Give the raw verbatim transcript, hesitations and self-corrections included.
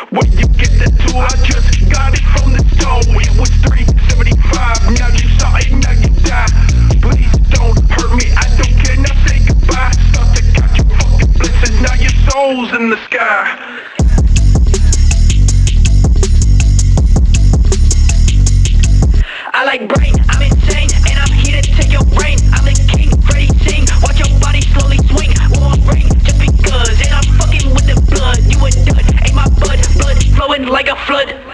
Where you get that tool? I just got it from the store. It was three seventy-five. Now you saw it, now you die. Please don't hurt me, I don't care. Now say goodbye. Start to count your fucking blessings. Now your soul's in the sky. I like brain, I'm insane, and I'm here to take your brain. I'm the king, ready sing, watch your body slowly swing. Won't ring, just because, and I'm fucking with the blood. You a dud, ain't my bud, blood flowing like a flood.